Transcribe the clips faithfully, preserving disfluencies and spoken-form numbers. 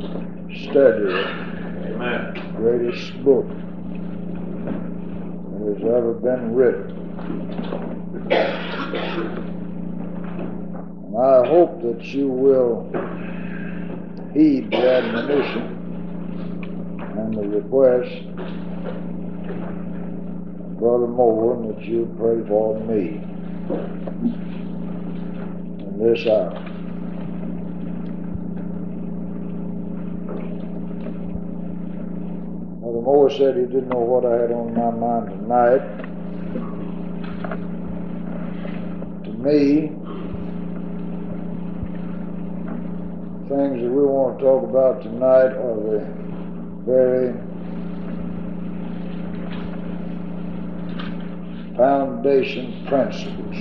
study it. Amen. Greatest book that has ever been written. And I hope that you will heed the admonition and the request of Brother Moore, and that you pray for me in this hour. Brother Moore said he didn't know what I had on my mind tonight. To me, things that we want to talk about tonight are the very foundation principles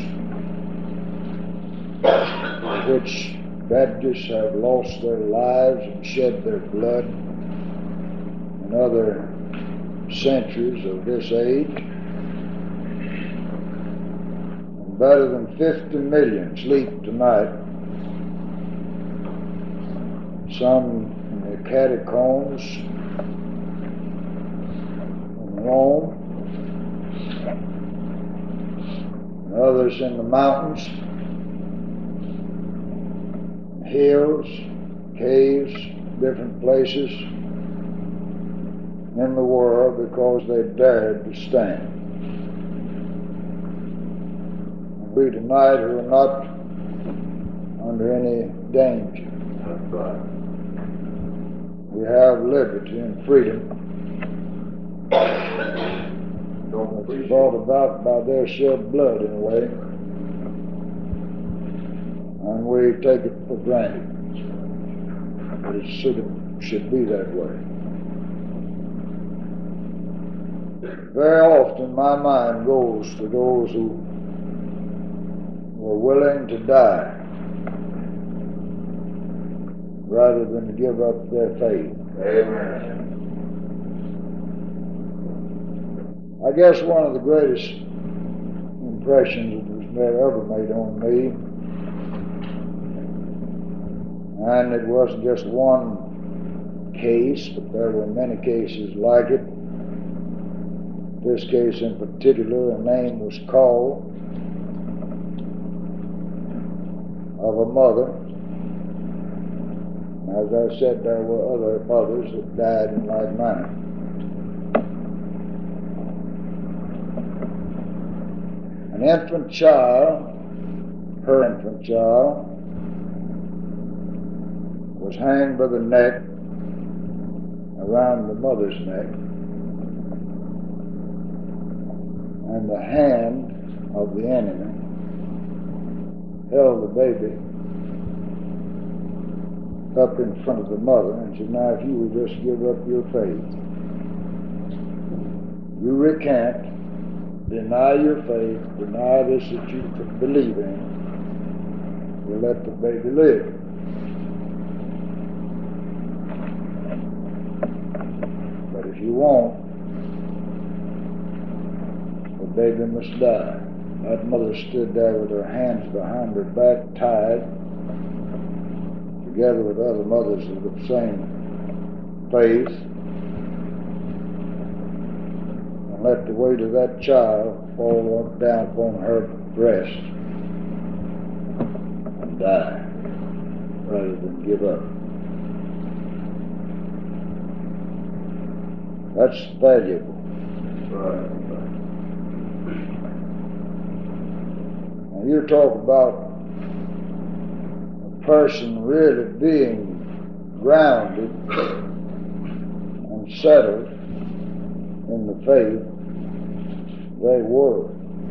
for which Baptists have lost their lives and shed their blood in other centuries of this age. And better than fifty million sleep tonight, some in the catacombs in Rome, and others in the mountains, hills, caves, different places in the world because they dared to stand. And we tonight who are not under any danger. That's right. We have liberty and freedom. Don't It's brought about by their shed blood in a way, and we take it for granted. But it should, should be that way. Very often my mind goes to those who were willing to die rather than to give up their faith. Amen. I guess one of the greatest impressions that was ever made on me, and it wasn't just one case, but there were many cases like it. This case in particular, a name was called of a mother. As I said, there were other mothers that died in like manner. An infant child, her infant child, was hanged by the neck around the mother's neck, and the hand of the enemy held the baby up in front of the mother and said, now if you will just give up your faith, you recant, deny your faith, deny this that you believe in, you let the baby live. But if you won't, the baby must die. That mother stood there with her hands behind her back tied, together with other mothers of the same faith, and let the weight of that child fall down upon her breast and die rather than give up. That's valuable. Right. Now you talk about person really being grounded and settled in the faith, they were.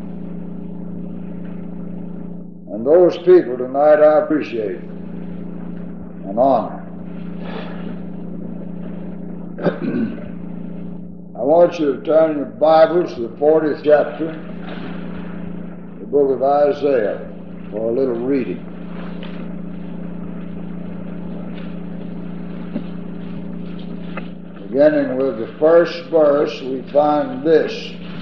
And those people tonight I appreciate and honor. I want you to turn your Bibles to the fortieth chapter, the book of Isaiah, for a little reading. Beginning with the first verse, we find this: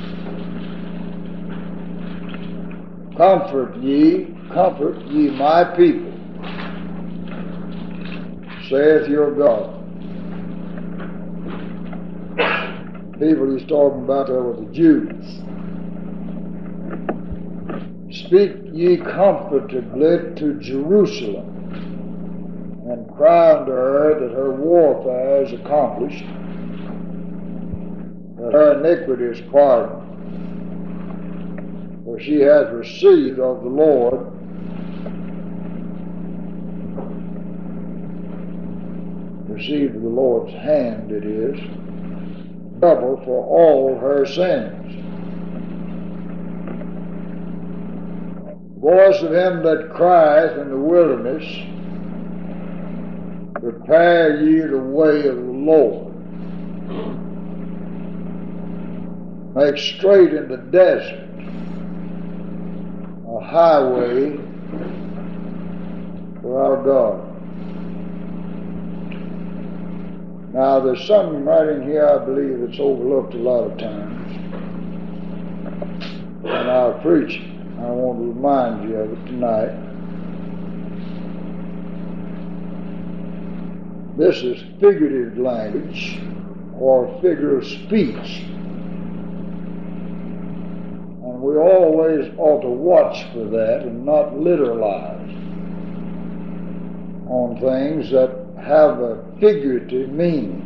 Comfort ye, comfort ye my people, saith your God. people he's talking about there were the Jews. Speak ye comfortably to Jerusalem, and cry unto her that her warfare is accomplished, that her iniquity is pardoned, for she hath received of the Lord received of the Lord's hand, it is, double for all her sins. Voice of him that crieth in the wilderness, prepare ye the way of the Lord. Make straight in the desert a highway for our God. Now, there's something right in here, I believe, that's overlooked a lot of times. And I'll preach it. I want to remind you of it tonight. This is figurative language or figure of speech. And we always ought to watch for that and not literalize on things that have a figurative meaning.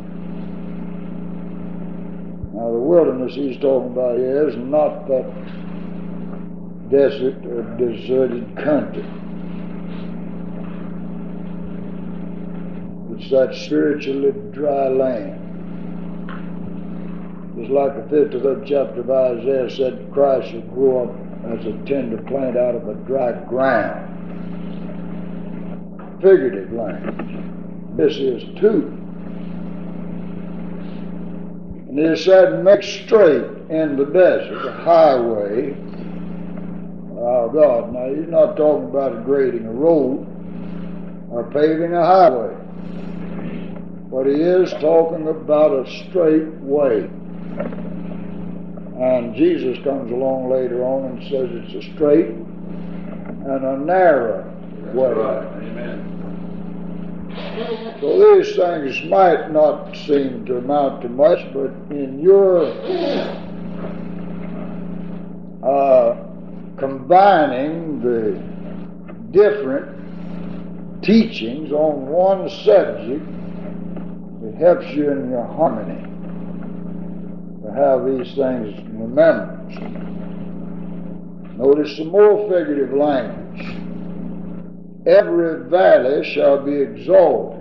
Now, the wilderness he's talking about here is not that desert or deserted country. It's that spiritually dry land. Just like the fifty-third chapter of Isaiah said, Christ shall grow up as a tender plant out of a dry ground. Figurative language. This is too. And he said, make straight in the desert a highway. Oh God, now he's not talking about grading a road or paving a highway. But he is talking about a straight way. And Jesus comes along later on and says it's a straight and a narrow way. Right. Amen. So these things might not seem to amount to much, but in your uh, combining the different teachings on one subject, it helps you in your harmony to have these things in remembrance. Notice some more figurative language. Every valley shall be exalted,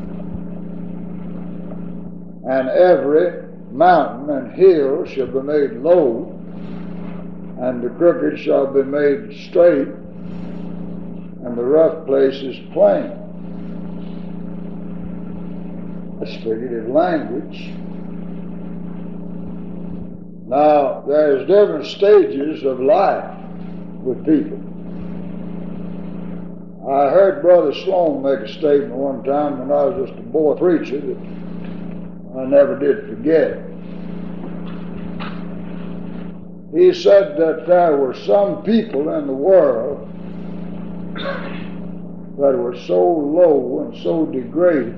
and every mountain and hill shall be made low, and the crooked shall be made straight, and the rough places plain. That's figurative language. Now, there's different stages of life with people. I heard Brother Sloan make a statement one time when I was just a boy preacher that I never did forget. He said that there were some people in the world that were so low and so degraded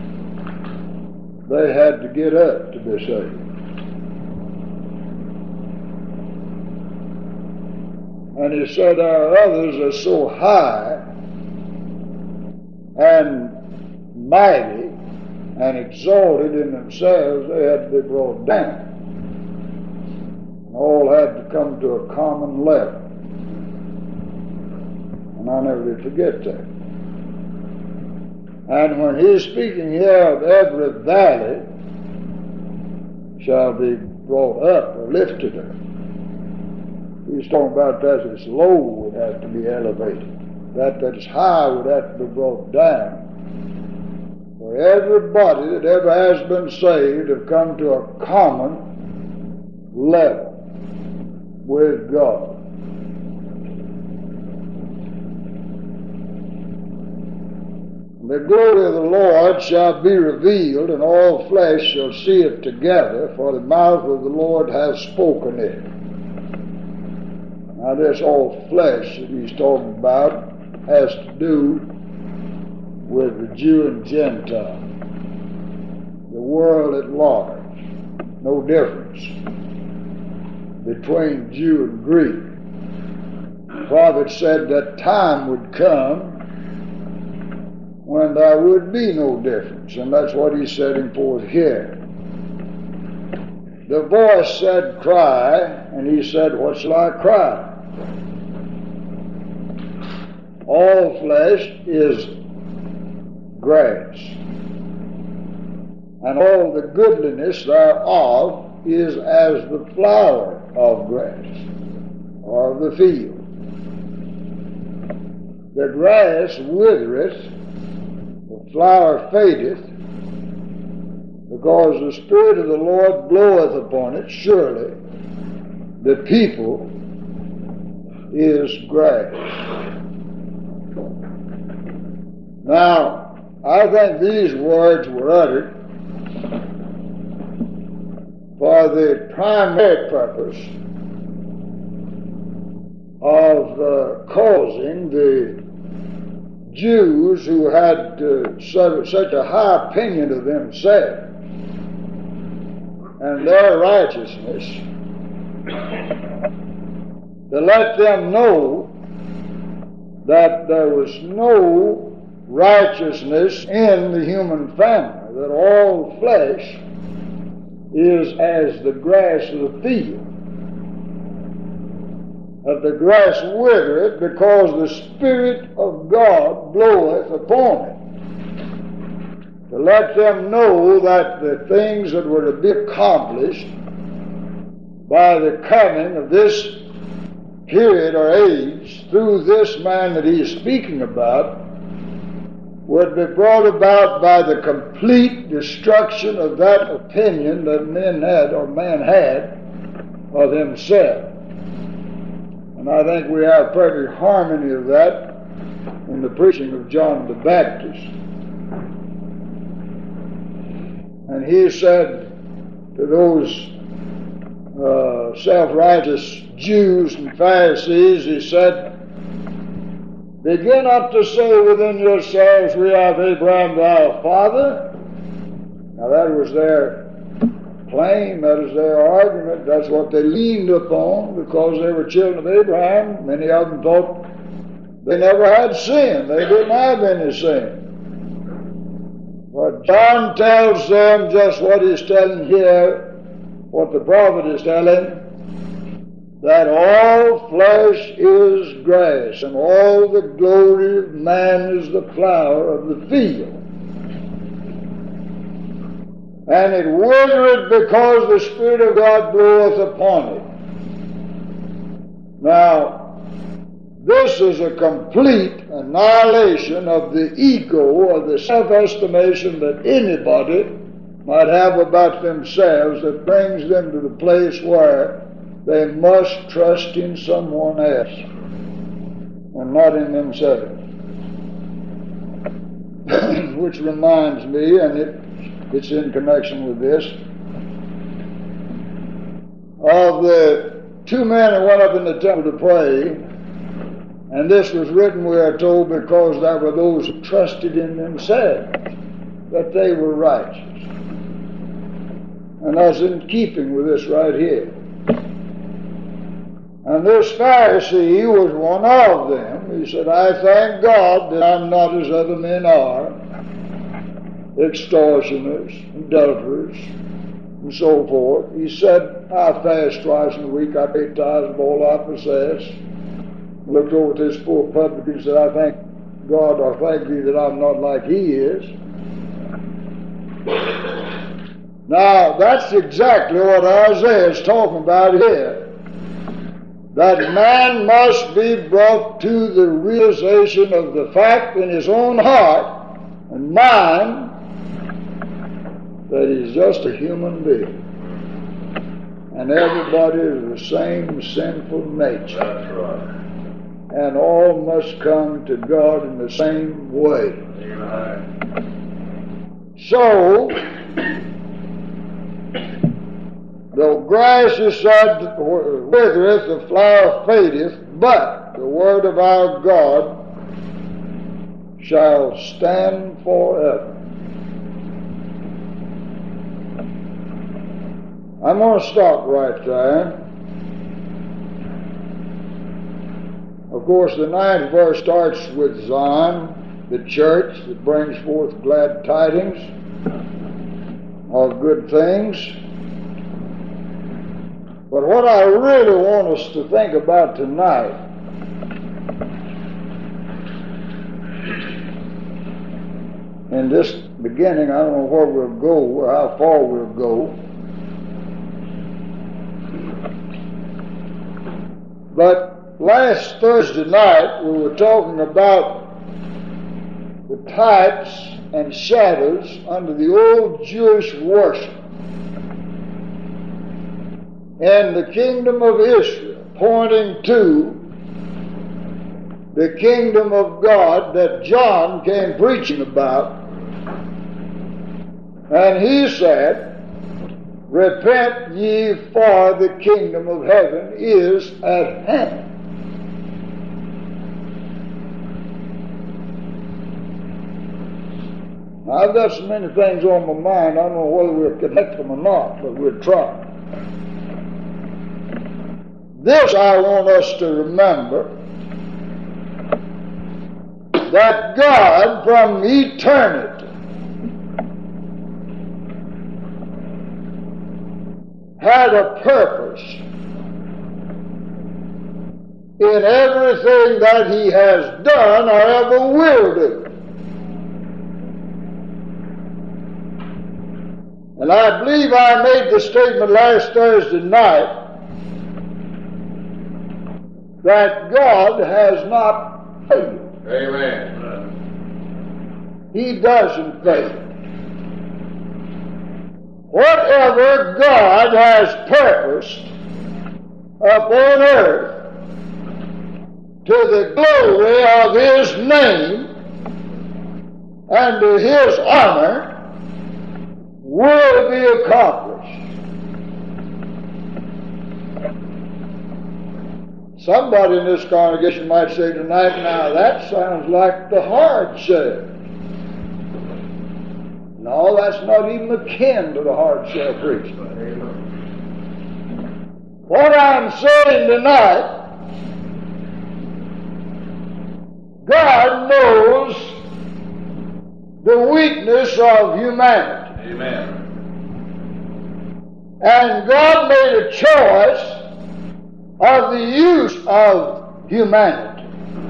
they had to get up to be saved. And he said there are others that are so high and mighty and exalted in themselves, they had to be brought down. And all had to come to a common level. And I never did forget that. And when he's speaking here of every valley shall be brought up or lifted up, he's talking about that that's low would have to be elevated. That that's high would have to be brought down. For everybody that ever has been saved have come to a common level with God. The glory of the Lord shall be revealed, and all flesh shall see it together, for the mouth of the Lord hath spoken it. Now this all flesh that he's talking about has to do with the Jew and Gentile, the world at large. no difference between Jew and Greek. The prophet said that time would come when there would be no difference, and that's what he's setting forth here. The voice said, cry, and he said, what shall I cry? All flesh is grass, and all the goodliness thereof is as the flower of grass, or of the field. The grass withereth, the flower fadeth, because the Spirit of the Lord bloweth upon it. Surely the people is grass. Now, I think these words were uttered for the primary purpose of uh, causing the Jews who had uh, so, such a high opinion of themselves and their righteousness, to let them know that there was no righteousness in the human family, that all flesh is as the grass of the field, that the grass withereth because the Spirit of God bloweth upon it. To let them know that the things that were to be accomplished by the coming of this period or age through this man that he is speaking about would be brought about by the complete destruction of that opinion that men had, or man had, of himself. And I think we have perfect harmony of that in the preaching of John the Baptist. And he said to those uh, self-righteous Jews and Pharisees, he said, begin not to say within yourselves, we have Abraham our father. Now that was their claim, that is their argument, that's what they leaned upon because they were children of Abraham. Many of them thought they never had sin, they didn't have any sin. But John tells them just what he's telling here, what the prophet is telling, that all flesh is grass, and all the glory of man is the flower of the field. And it withereth because the Spirit of God bloweth upon it. Now, this is a complete annihilation of the ego or the self-estimation that anybody might have about themselves that brings them to the place where they must trust in someone else and not in themselves. Which reminds me, and it, it's in connection with this, of the two men that went up in the temple to pray. And this was written, we are told, because there were those who trusted in themselves that they were righteous. And that's in keeping with this right here. And this Pharisee was one of them. He said, I thank God that I'm not as other men are, extortioners, adulterers, and so forth. He said, I fast twice in a week, I pay tithes of all I possess. Looked over at this poor publican and said, I thank God, or thank thee that I'm not like he is. Now, that's exactly what Isaiah is talking about here. That man must be brought to the realization of the fact in his own heart and mind that he's just a human being. And everybody is the same sinful nature. That's right. And all must come to God in the same way. Amen. So, the grass is said withereth, the flower fadeth, but the word of our God shall stand forever. I'm going to stop right there. Of course, the ninth verse starts with Zion, the church that brings forth glad tidings of good things. But what I really want us to think about tonight in this beginning, I don't know where we'll go or how far we'll go, but last Thursday night we were talking about the types and shadows under the old Jewish worship and the kingdom of Israel, pointing to the kingdom of God that John came preaching about. And he said, repent ye, for the kingdom of heaven is at hand. Now, I've got so many things on my mind, I don't know whether we'll connect them or not, but we'll try. This I want us to remember, that God from eternity had a purpose in everything that He has done or ever will do. And I believe I made the statement last Thursday night that God has not failed. Amen. He doesn't fail. Whatever God has purposed upon earth to the glory of His name and to His honor will be accomplished. Somebody in this congregation might say tonight, now that sounds like the hard shell. No, that's not even akin to the hard shell preaching. What I'm saying tonight, God knows the weakness of humanity. Amen. And God made a choice of the use of humanity,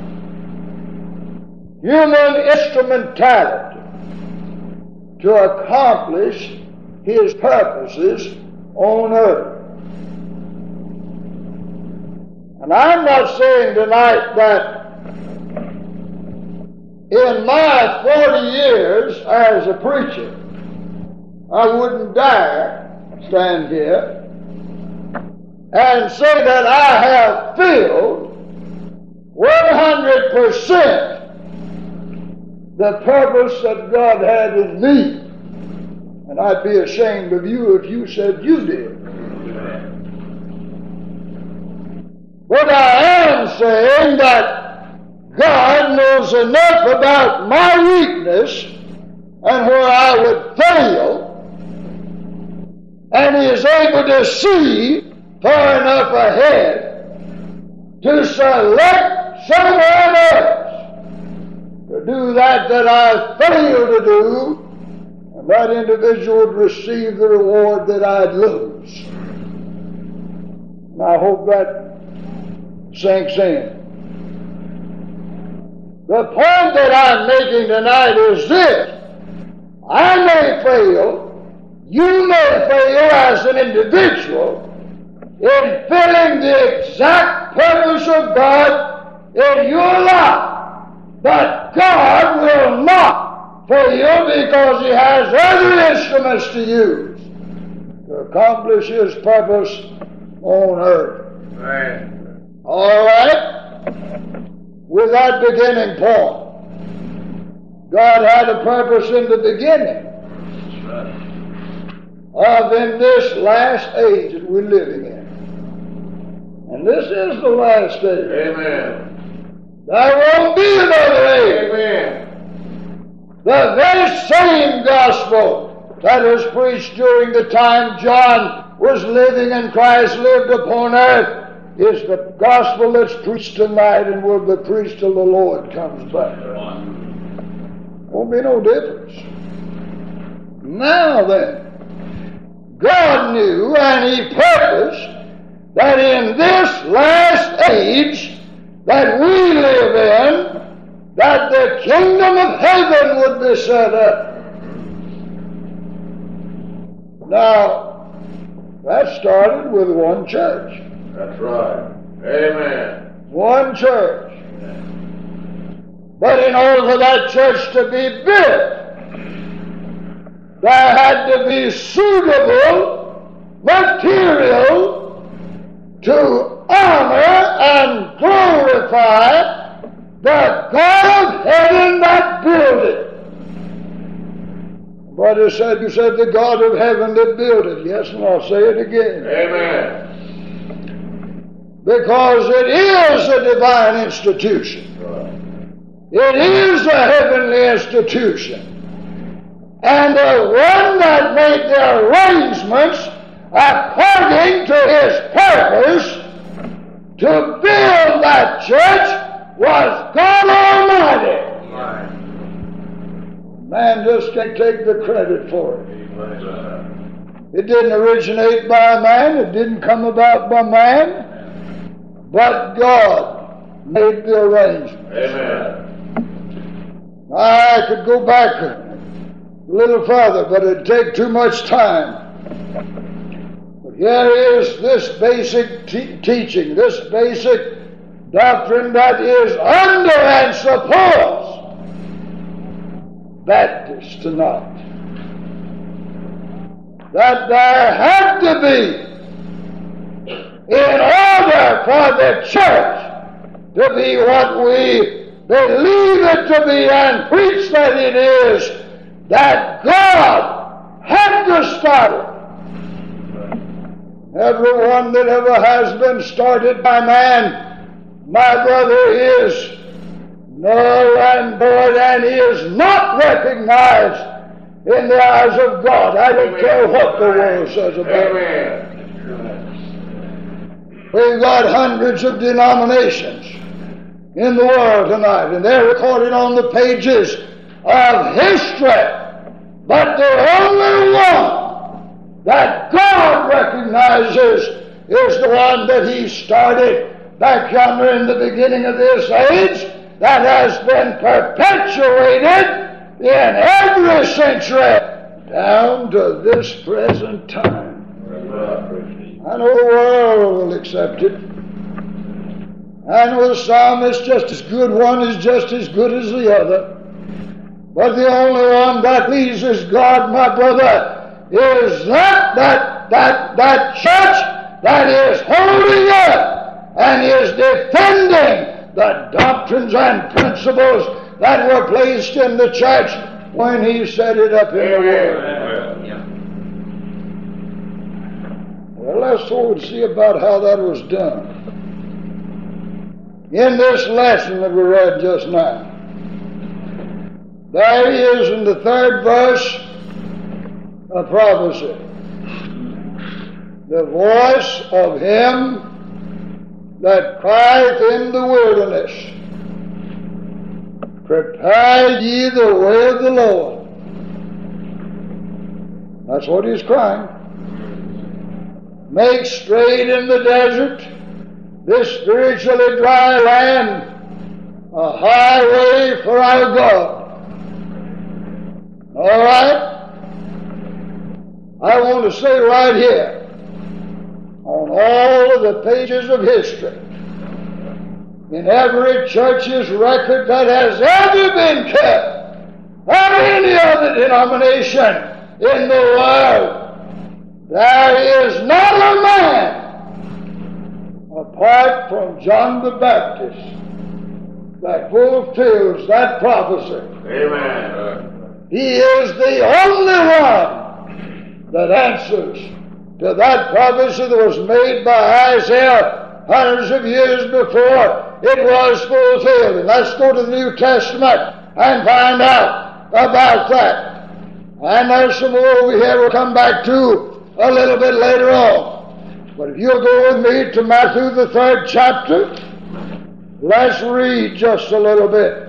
human instrumentality, to accomplish His purposes on earth. And I'm not saying tonight that in my forty years as a preacher, I wouldn't dare stand here and say that I have filled one hundred percent the purpose that God had in me. And I'd be ashamed of you if you said you did. But I am saying that God knows enough about my weakness and where I would fail, and He is able to see far enough ahead to select someone else to do that that I failed to do, and that individual would receive the reward that I'd lose. And I hope that sinks in. The point that I'm making tonight is this: I may fail, you may fail as an individual in filling the exact purpose of God in your life. But God will not fail because He has other instruments to use to accomplish His purpose on earth. Right. All right? With that beginning point, God had a purpose in the beginning of in this last age that we're living in. And this is the last age. Amen. There won't be another age. Amen. The very same gospel that was preached during the time John was living and Christ lived upon earth is the gospel that's preached tonight and will be preached till the Lord comes back. Won't be no difference. Now then, God knew and He purposed that in this last age that we live in, that the kingdom of heaven would be set up. Now, that started with one church. That's right. Amen. One church. But in order for that church to be built, there had to be suitable material to honor and glorify the God of heaven that built it. Brother said, you said the God of heaven that built it. Yes, and I'll say it again. Amen. Because it is a divine institution. It is a heavenly institution. And the one that made the arrangements according to His purpose to build that church was God Almighty. Man just can't take the credit for it. It didn't originate by man. It didn't come about by man. But God made the arrangement. Amen. I could go back a little further, but it'd take too much time. But here is this basic te- teaching, this basic doctrine that is under and supports Baptists tonight. That there had to be, in order for the church to be what we believe it to be and preach that it is, that God had to start it. Everyone that ever has been started by man, my brother, is null and void and is not recognized in the eyes of God. I don't Amen. Care what the world says about it. We've got hundreds of denominations in the world tonight, and they're recorded on the pages of history. But the only one that God recognizes is the one that He started back yonder in the beginning of this age, that has been perpetuated in every century down to this present time. I know the world will accept it. I know the psalm is just as good, one is just as good as the other. But the only one that pleases God, my brother, is that, that, that, that church that is holding up and is defending the doctrines and principles that were placed in the church when He set it up in the world. Well, let's go and see about how that was done. In this lesson that we read just now, there he is in the third verse of prophecy. The voice of him that crieth in the wilderness, prepare ye the way of the Lord. That's what he's crying. Make straight in the desert, this spiritually dry land, a highway for our God. All right? I want to say right here, on all of the pages of history, in every church's record that has ever been kept, or any other denomination in the world, there is not a man apart from John the Baptist that fulfills that prophecy. Amen. He is the only one that answers to that prophecy that was made by Isaiah hundreds of years before it was fulfilled. And let's go to the New Testament and find out about that. And there's some more over here we'll come back to a little bit later on. But if you'll go with me to Matthew, the third chapter, let's read just a little bit.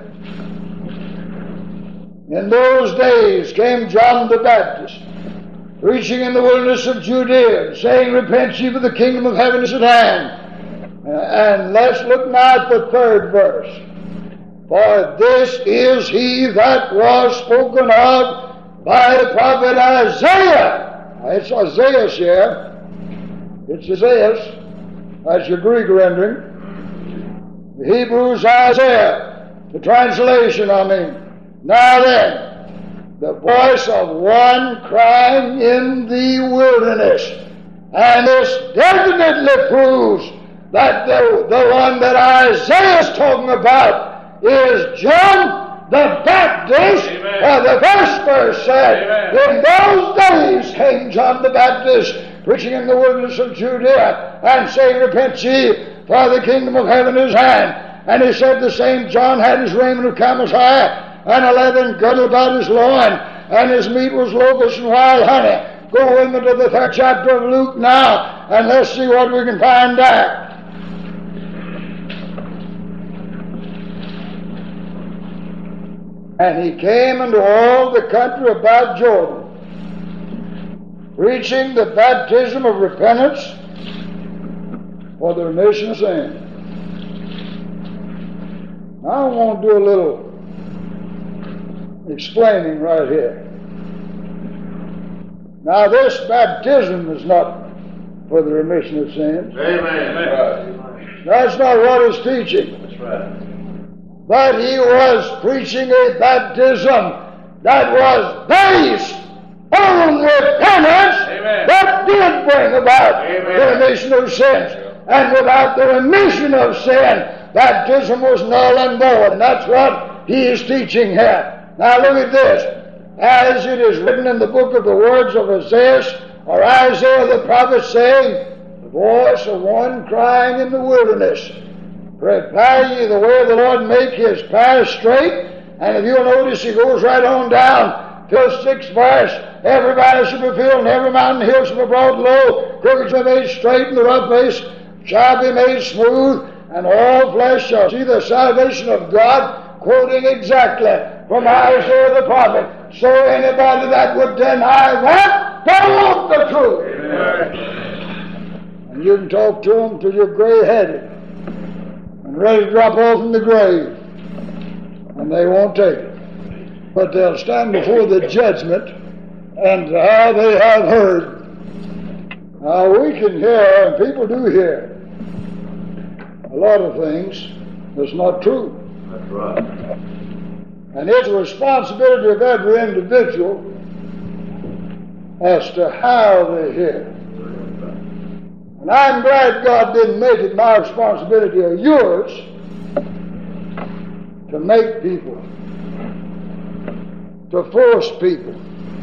In those days came John the Baptist, preaching in the wilderness of Judea, saying, Repent ye, for the kingdom of heaven is at hand. And let's look now at the third verse. For this is he that was spoken of by the prophet Isaiah. It's Isaiah here. It's Isaiah. That's your Greek rendering. The Hebrew is Isaiah. The translation, I mean. Now then, the voice of one crying in the wilderness. And this definitely proves that the, the one that Isaiah is talking about is John the Baptist. For the first verse said, Amen. In those days came John the Baptist, preaching in the wilderness of Judea, and saying, Repent ye, for the kingdom of heaven is hand. And he said the same John had his raiment of camel's hair, and a leathern girdle about his loin, and his meat was locusts and wild honey. Go with me to the third chapter of Luke now, and let's see what we can find out. And he came into all the country about Jordan, preaching the baptism of repentance for the remission of sin. Now I want to do a little explaining right here. Now this baptism is not for the remission of sins. Amen. Amen. That's not what he's teaching. That's right. But he was preaching a baptism that was based on repentance. Amen. That did bring about Amen. the remission of sins. And without the remission of sin, baptism was null and void. And that's what he is teaching here. Now look at this. As it is written in the book of the words of Isaiah, or Isaiah the prophet, saying, The voice of one crying in the wilderness, Prepare ye the way of the Lord, make his path straight. And if you'll notice, he goes right on down till sixth verse. Every valley shall be filled, and every mountain hill shall be brought low. Crooked shall be made straight, and the rough place shall be made smooth. And all flesh shall see the salvation of God, quoting exactly from Isaiah the prophet. So anybody that would deny that, don't want the truth. Amen. And you can talk to them till you're gray-headed and ready to drop off in the grave, and they won't take it. But they'll stand before the judgment, and how they have heard. Now we can hear, and people do hear, a lot of things that's not true. That's right. And it's the responsibility of every individual as to how they hear. And I'm glad God didn't make it my responsibility or yours to make people, to force people.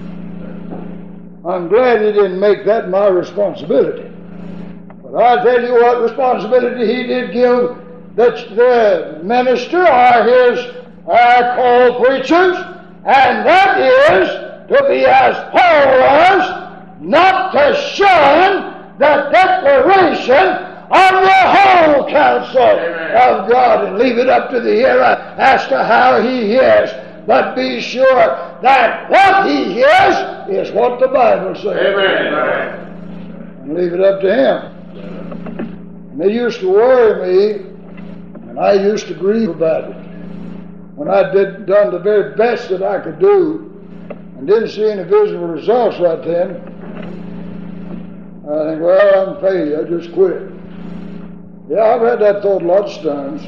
I'm glad He didn't make that my responsibility. But I'll tell you what responsibility He did give the, the minister or His uh, called preachers, and that is to be as Paul was, not to shun the declaration of the whole counsel Amen. Of God, and leave it up to the hearer as to how he hears. But be sure that what he hears is what the Bible says. Amen. And leave it up to him. And they used to worry me, and I used to grieve about it. When I did done the very best that I could do and didn't see any visible results right then, I think, well, I'm a failure, I just quit. Yeah, I've had that thought lots of times.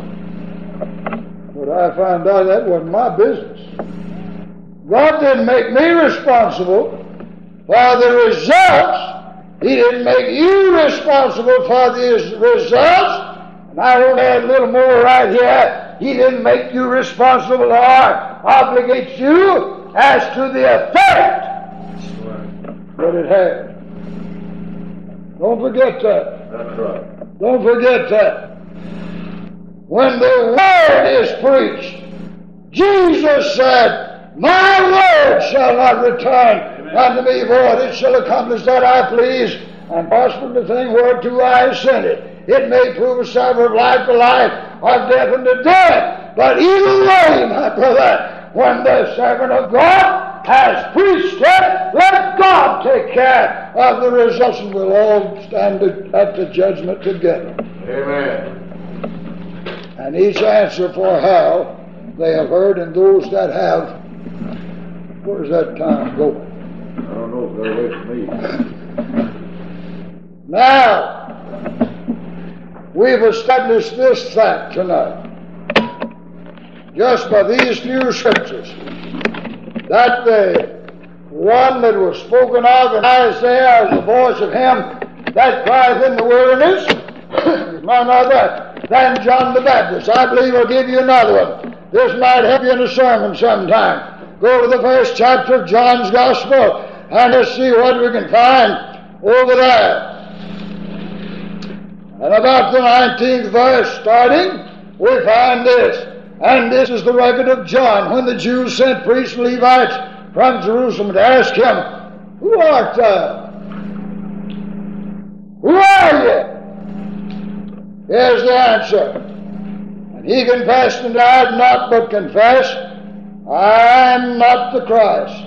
But I found out that wasn't my business. God didn't make me responsible for the results. He didn't make you responsible for the results. And I want to add a little more right here. He didn't make you responsible or obligate you as to the effect that it had. Don't forget that. That's right. Don't forget that. When the Word is preached, Jesus said, My word shall not return unto me void. It shall accomplish that I please, and prosper the thing whereto I have sent it. It may prove a savor of life to life, of death unto death. But either way, my brother, when the servant of God has preached it, let God take care of the results, and we'll all stand at the judgment together. Amen. And each answer for how they have heard, and those that have. Where's that time going? I don't know if they're away from me. Now, we've established this fact tonight, just by these few scriptures, that the one that was spoken of in Isaiah as the voice of him that crieth in the wilderness is none other than John the Baptist. I believe I'll give you another one. This might help you in a sermon sometime. Go to the first chapter of John's Gospel and let's see what we can find over there. And about the nineteenth verse starting, we find this. And this is the record of John, when the Jews sent priests and Levites from Jerusalem to ask him, Who art thou? Who are you? Here's the answer. And he confessed and died not, but confessed, I am not the Christ.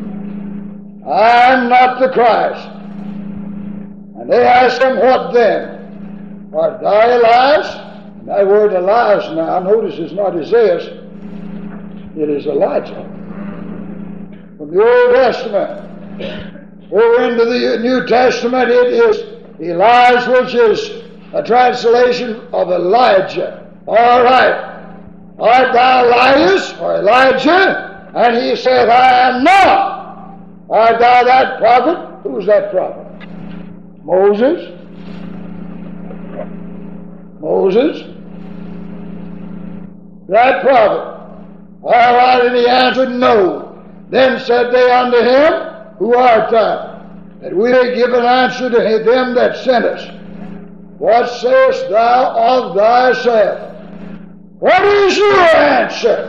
I am not the Christ. And they asked him, What then? Art thou Elias? And that word Elias now, notice it's not Isaiah, it is Elijah. From the Old Testament over into the New Testament, it is Elias, which is a translation of Elijah. All right. Art thou Elias or Elijah? And he said, I am not. Art thou that prophet? Who's that prophet? Moses? Moses? That prophet. All right, and he answered, No. Then said they unto him, Who art thou? That we may give an answer to them that sent us. What sayest thou of thyself? What is your answer?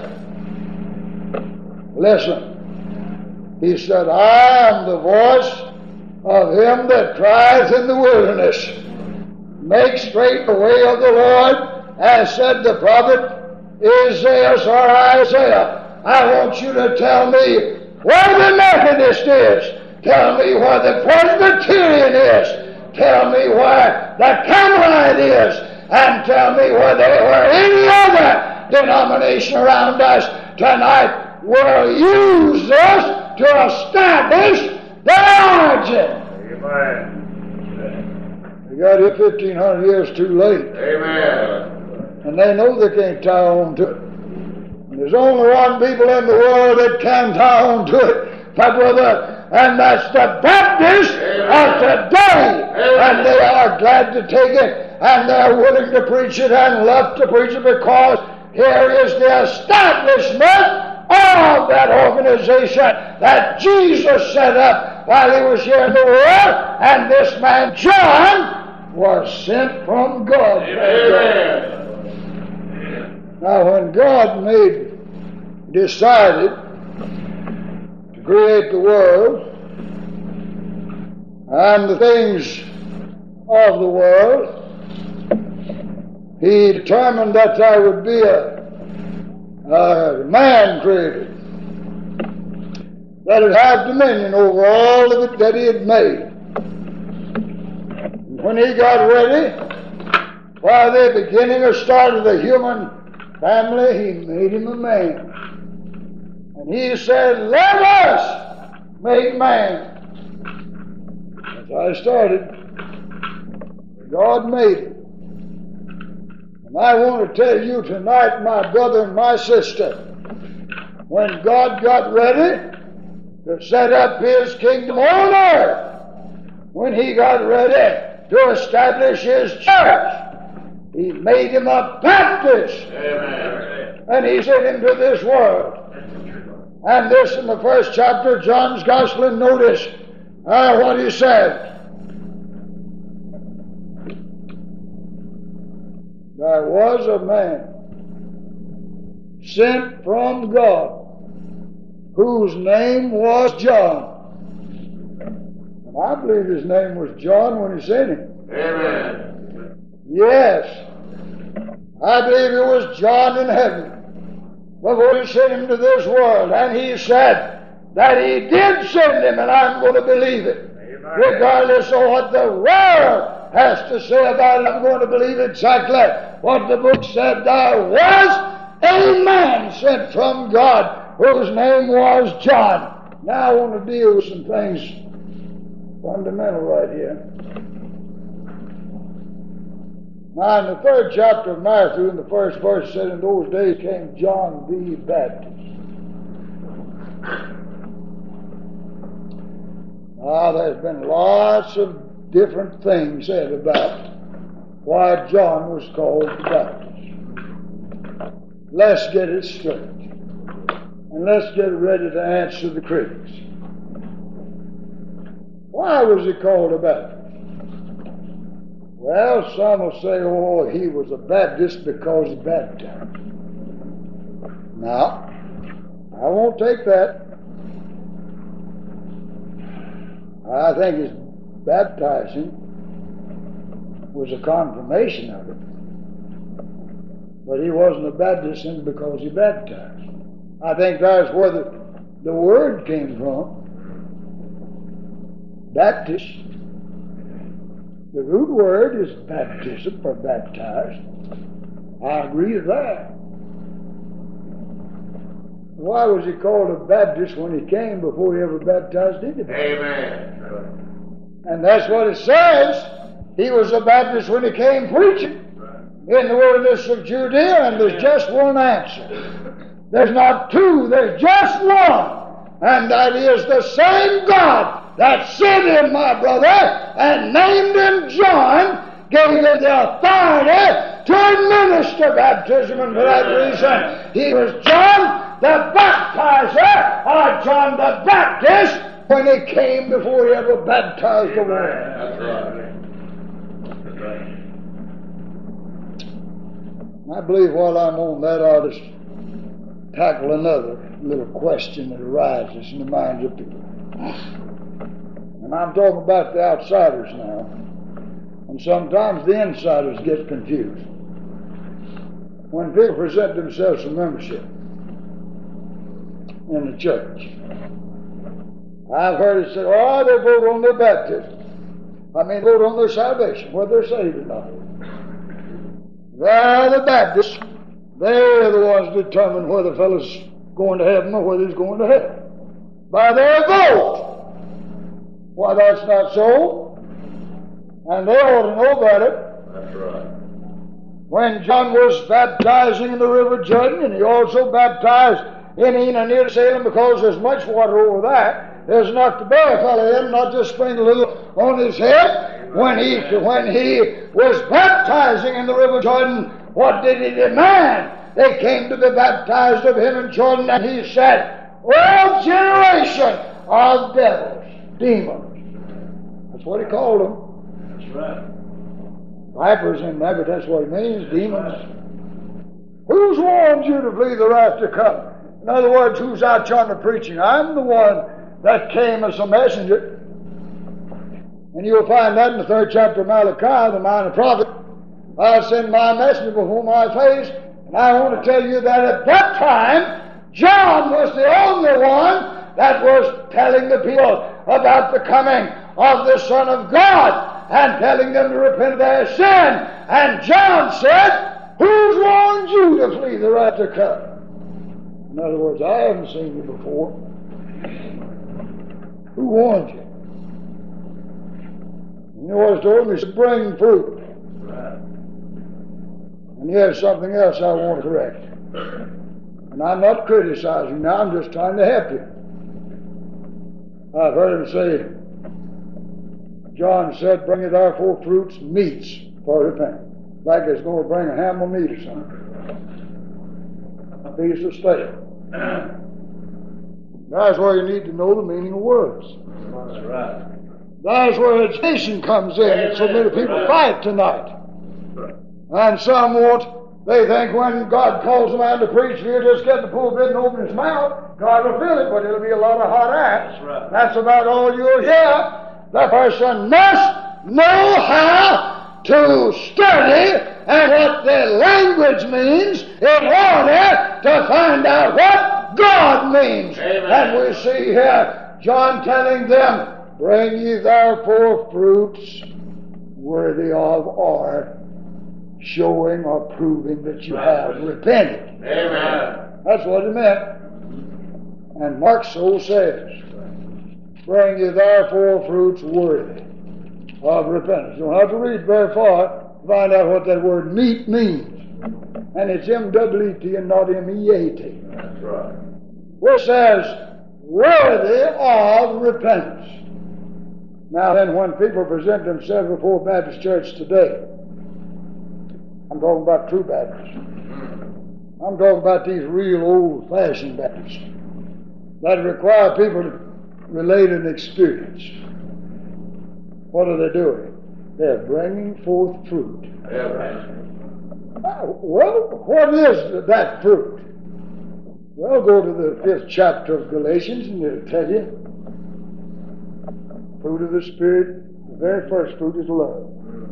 Listen. He said, I am the voice of him that crieth in the wilderness. Make straight the way of the Lord, as said the prophet Isaiah or Isaiah. I want you to tell me where the Methodist is. Tell me where the Presbyterian is. Tell me where the Campbellite is. And tell me where they were any other denomination around us tonight will use this to establish their origin. Amen. They got here fifteen hundred years too late. Amen. And they know they can't tie on to it. And there's only one people in the world that can tie on to it, my brother, and that's the Baptists of today. Amen. And they are glad to take it, and they're willing to preach it and love to preach it, because here is the establishment of that organization that Jesus set up while he was here in the world, and this man John was sent from God. Amen. Now when God made, decided to create the world and the things of the world, he determined that there would be a, a man created that would have dominion over all of it that he had made. And when he got ready, by the beginning or start of the human family, he made him a man. And he said, let us make man. That's how I started. God made it. And I want to tell you tonight, my brother and my sister, when God got ready to set up his kingdom on earth, when he got ready to establish his church, he made him a Baptist. Amen. And he sent him to this world. And this in the first chapter of John's Gospel, and notice uh, what he said. There was a man sent from God whose name was John. And I believe his name was John when he sent him. Amen. Yes. I believe it was John in heaven before he sent him to this world. And he said that he did send him, and I'm going to believe it. Amen. Regardless of what the world has to say about it, I'm going to believe exactly what the book said. There was a man sent from God whose name was John. Now I want to deal with some things fundamental right here. Now in the third chapter of Matthew, in the first verse, it said, in those days came John the Baptist. Now there's been lots of different things said about why John was called the Baptist. Let's get it straight. And let's get ready to answer the critics. Why was he called a Baptist? Well, some will say, oh, he was a Baptist because he baptized. Now, I won't take that. I think his baptizing was a confirmation of it. But he wasn't a Baptist because he baptized. I think that's where the, the word came from. Baptist. The root word is baptism or baptized. I agree with that. Why was he called a Baptist when he came before he ever baptized anybody? Amen. And that's what it says. He was a Baptist when he came preaching in the wilderness of Judea, and there's just one answer. There's not two, there's just one. And that is the same God that sent him, my brother, and named him John, gave him the authority to administer baptism, and for that reason he was John the Baptizer, or John the Baptist, when he came before he ever baptized the world. That's right. That's right. I believe while I'm on that, I'll just tackle another little question that arises in the minds of people. And I'm talking about the outsiders now. And sometimes the insiders get confused. When people present themselves for membership in the church, I've heard it say, oh, they vote on their baptism. I mean, vote on their salvation, whether they're saved or not. They're the Baptists. They're the ones that determine whether the fellow's going to heaven or whether he's going to hell. By their vote. Why, that's not so. And they ought to know about it. That's right. When John was baptizing in the river Jordan, and he also baptized in Ena near Salem, because there's much water over that, there's enough to bear a fellow in, not just sprinkle a little on his head. When he, when he was baptizing in the river Jordan, what did he demand? They came to be baptized of him in Jordan, and he said, "O generation of devils, demons." That's what he called them. That's right. Vipers in there, but that's what it means, demons. Who's warned you to flee the wrath to come? In other words, who's out trying to preaching? I'm the one that came as a messenger. And you'll find that in the third chapter of Malachi, the minor prophet. I send my messenger before my face, and I want to tell you that at that time, John was the only one that was telling the people about the coming of the Son of God and telling them to repent of their sin. And John said, "Who's warned you to flee the wrath to come?" In other words, I haven't seen you before. Who warned you? You know what it's told me? It's bring fruit. Right. And here's something else I want to correct. And I'm not criticizing now, I'm just trying to help you. I've heard him say, John said, "Bring you therefore fruits, meats for repentance." Like it's going to bring a ham of meat or something. A piece of steak. That's where you need to know the meaning of words. That's right. That's where education comes in. And so many people fight tonight. And some want They think when God calls a man to preach, he'll just get in the pulpit and open his mouth. God will fill it, but it'll be a lot of hot air. That's right. That's about all you'll hear. The person must know how to study and what the language means in order to find out what God means. Amen. And we see here John telling them, bring ye therefore fruits worthy of or showing or proving that you have repented. Amen. That's what it meant. And Mark so says, bring ye therefore fruits worthy of repentance. You don't have to read very far to find out what that word meat means. And it's M W E T and not M E A T. That's right. Which says, worthy of repentance. Now then, when people present themselves before Baptist church today, I'm talking about true Baptists. I'm talking about these real old-fashioned Baptists that require people to relate an experience. What are they doing? They're bringing forth fruit. Amen. Uh, well, what is that fruit? Well, go to the fifth chapter of Galatians and it'll tell you. Fruit of the Spirit, the very first fruit is love.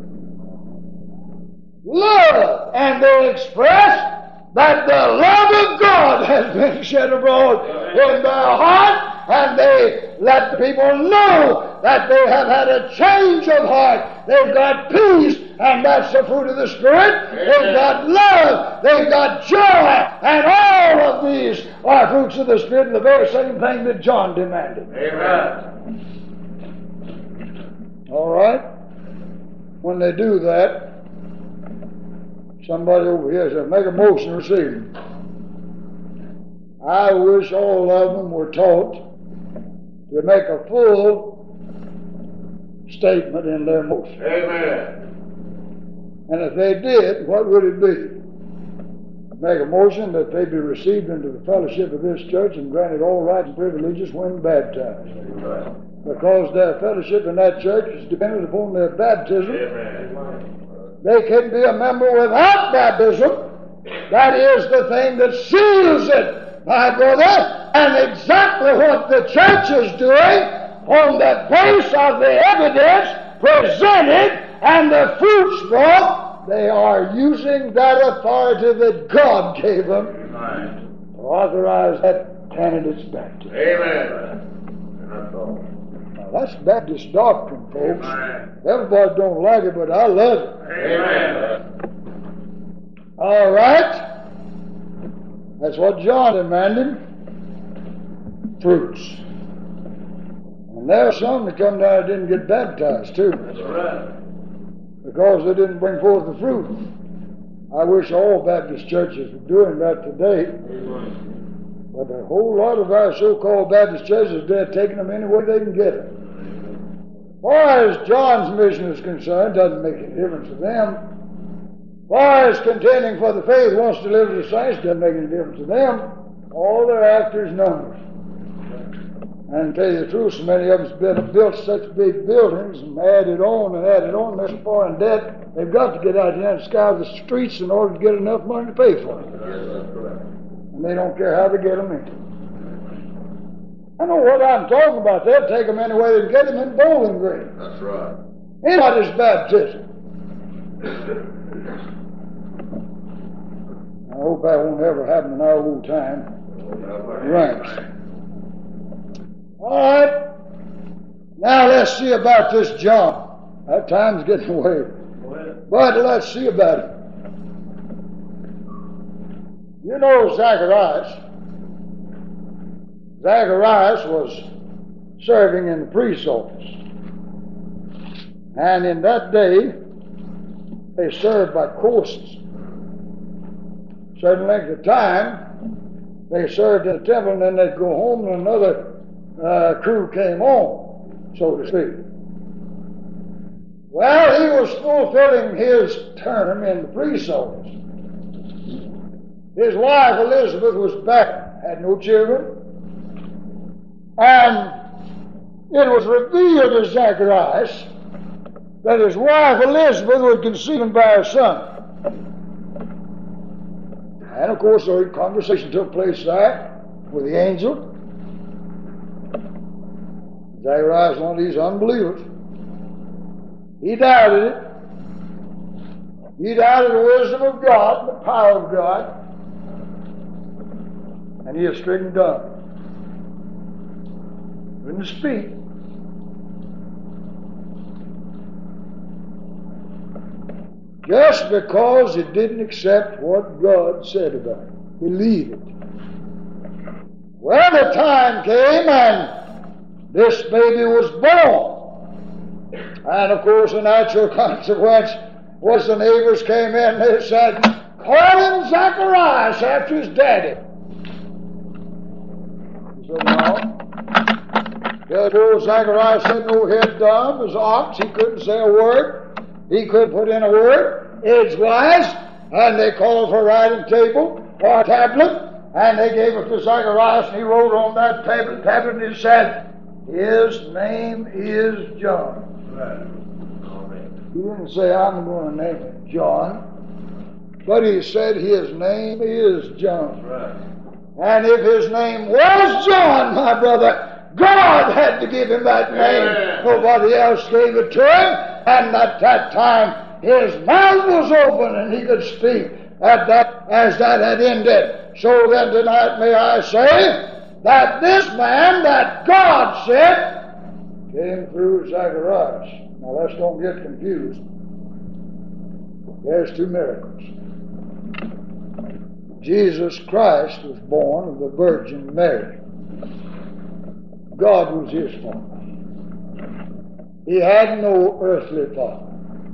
Love! And they express that the love of God has been shed abroad in their heart, and they let the people know that they have had a change of heart. They've got peace, and that's the fruit of the Spirit. They've got love, they've got joy, and all of these are fruits of the Spirit, and the very same thing that John demanded. Amen. All right? When they do that, somebody over here said, make a motion to receive them. I wish all of them were taught to make a full statement in their motion. Amen. And if they did, what would it be? Make a motion that they be received into the fellowship of this church and granted all rights and privileges when baptized. Amen. Because their fellowship in that church is dependent upon their baptism. Amen. They can be a member without baptism. That is the thing that seals it, my brother. And exactly what the church is doing on the base of the evidence presented and the fruits brought, they are using that authority that God gave them Amen. to authorize that candidate's baptism. Amen. That's all. That's Baptist doctrine, folks. Amen. Everybody don't like it, but I love it. Amen. All right? That's what John demanded. Fruits. And there are some that come down and didn't get baptized, too. That's right. Because they didn't bring forth the fruit. I wish all Baptist churches were doing that today. Amen. But a whole lot of our so-called Baptist churches, they're taking them any way they can get it. As far as John's mission is concerned, doesn't make any difference to them. As far as contending for the faith wants to deliver the saints, doesn't make any difference to them. All they're after is numbers. And to tell you the truth, so many of them's been built such big buildings and added on and added on, they're so far in debt, they've got to get out here and scour the streets in order to get enough money to pay for it. Yes, that's correct. And they don't care how they get them in. I know what I'm talking about. They'll take them any way they can get them in Bowling Green. That's right. Anybody's baptism. I hope that won't ever happen in our old time. Ranks. All right. Now let's see about this John. That time's getting away. But let's see about it. You know Zacharias. Zacharias was serving in the priest's office. And in that day, they served by courses. Certain length of time, they served in the temple, and then they'd go home, and another uh, crew came on, so to speak. Well, he was fulfilling his term in the priest's office. His wife Elizabeth was barren, had no children, and it was revealed to Zacharias that his wife Elizabeth would conceive and bear a son. And of course, the conversation took place there with the angel. Zacharias, one of these unbelievers, he doubted it. He doubted the wisdom of God, the power of God, and he is stricken dumb. Couldn't speak. Just because he didn't accept what God said about it, believe it. Well, the time came and this baby was born. And of course, the natural consequence was the neighbors came in and they said, call him Zacharias after his daddy. He said, no. Because old Zacharias said, no head dumb, as ox, he couldn't say a word. He couldn't put in a word edgewise, and they called for a writing table or a tablet, and they gave it to Zacharias, and he wrote on that tablet, tablet and he said, his name is John. He didn't say, I'm going to name him John, but he said his name is John. And if his name was John, my brother, God had to give him that name. Nobody else gave it to him. And at that time, his mouth was open and he could speak at that, as that had ended. So then tonight may I say that this man that God sent came through Zacharias. Now let's don't get confused. There's two miracles. Jesus Christ was born of the Virgin Mary. God was his father. He had no earthly father,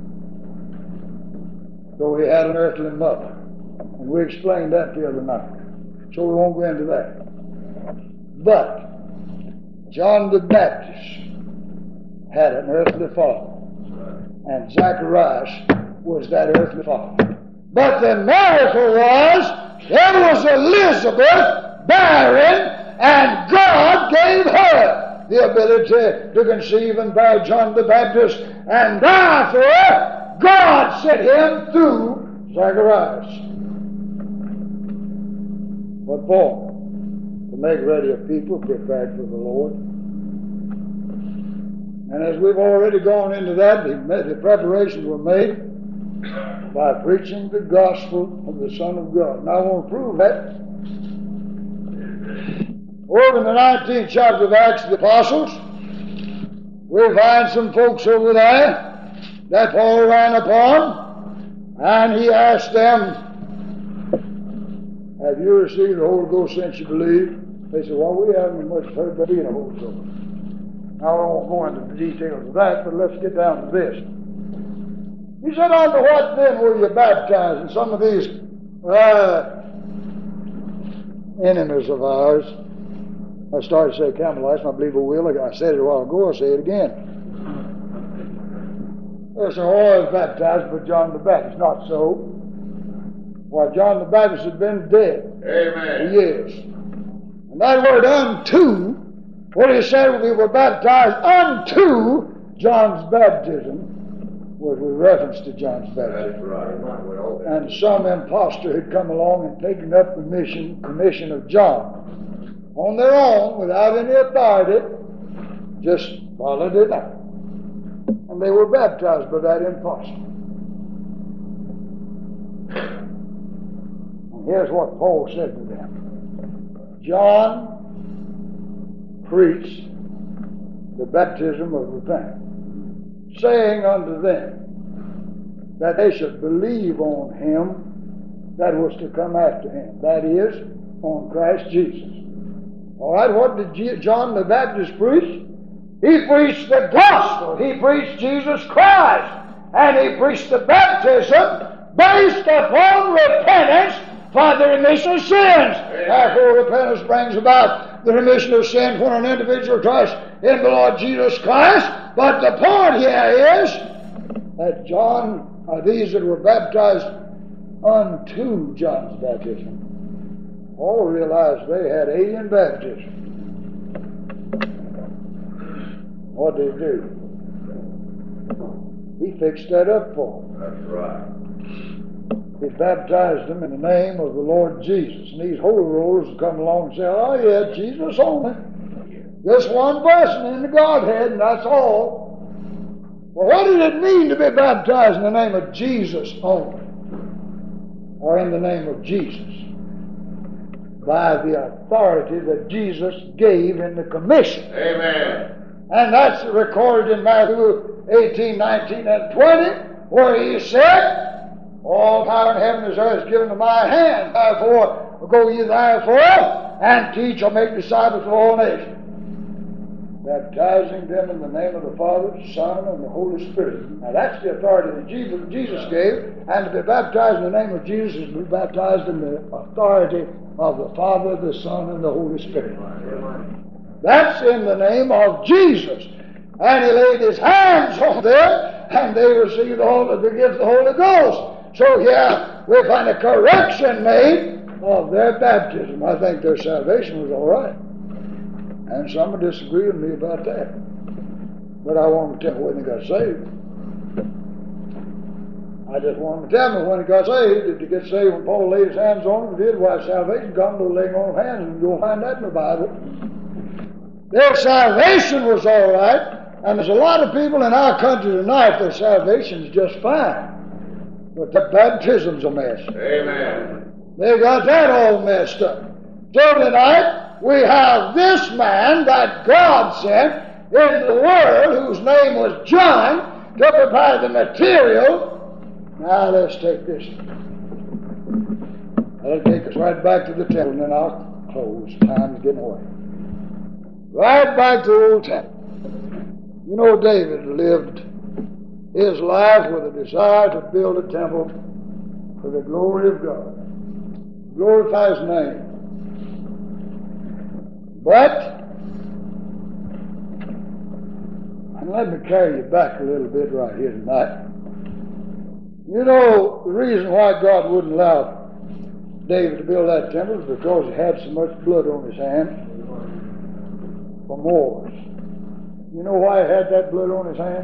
though he had an earthly mother. And we explained that the other night, so we won't go into that. But John the Baptist had an earthly father, and Zacharias was that earthly father. But the miracle was, there was Elizabeth barren, and God gave her the ability to conceive and bear John the Baptist, and therefore God sent him through Zacharias. What for? To make ready a people prepared for the Lord. And as we've already gone into that, the preparations were made by preaching the gospel of the Son of God. Now I want to prove that. Over in the nineteenth chapter of Acts of the Apostles, we find some folks over there that Paul ran upon, and he asked them, have you received the Holy Ghost since you believe? They said, well, we haven't much heard about being a Holy Ghost. Now, I won't go into the details of that, but let's get down to this. He said, unto what then were you baptized? And some of these uh, enemies of ours, I started to say Campbellites, and I believe I will. I said it a while ago, I'll say it again. They said, oh, I was baptized by John the Baptist. Not so. Why, John the Baptist had been dead Amen. for years. And that word unto, what he said, we were baptized unto John's baptism, was with reference to John's baptism. That's right. And some impostor had come along and taken up the mission, commission of John on their own, without any authority, just followed it out. And they were baptized by that impostor. And here's what Paul said to them. John preached the baptism of repentance, saying unto them that they should believe on him that was to come after him, that is, on Christ Jesus. All right, what did John the Baptist preach? He preached the gospel. He preached Jesus Christ. And he preached the baptism based upon repentance for the remission of sins. Therefore, repentance brings about the remission of sins when an individual trusts in the Lord Jesus Christ. But the point here is that John, or these that were baptized unto John's baptism, all realized they had alien baptism. What did he do? He fixed that up for them. That's right. He baptized them in the name of the Lord Jesus. And these holy rollers would come along and say, oh yeah, Jesus only. Just one person in the Godhead, and that's all. Well, what does it mean to be baptized in the name of Jesus only? Or in the name of Jesus? By the authority that Jesus gave in the commission. Amen. And that's recorded in Matthew eighteen, nineteen, and twenty, where he said, all power in heaven and earth is given to my hand. Therefore, go ye therefore and teach or make disciples of all nations, baptizing them in the name of the Father, Son, and the Holy Spirit. Now that's the authority that Jesus, Jesus gave, and to be baptized in the name of Jesus is to be baptized in the authority of the Father, the Son, and the Holy Spirit. That's in the name of Jesus. And he laid his hands on them, and they received all the gift of the Holy Ghost. So here we find a correction made of their baptism. I think their salvation was all right. And some will disagree with me about that. But I want to tell you when they got saved. I just want to tell me when they got saved. Did they get saved when Paul laid his hands on them? Did why salvation come to laying on of hands, and you'll find that in the Bible. Their salvation was all right, and there's a lot of people in our country tonight their salvation is just fine. But the baptism's a mess. Amen. They got that all messed up. So tonight, we have this man that God sent in the world, whose name was John, to prepare the material. Now let's take this. That'll take us right back to the temple, and then I'll close. Time's getting away. Right back to the Old Temple. You know, David lived his life with a desire to build a temple for the glory of God. Glorify his name. But, and let me carry you back a little bit right here tonight. You know, the reason why God wouldn't allow David to build that temple is because he had so much blood on his hands from wars. You know why he had that blood on his hands?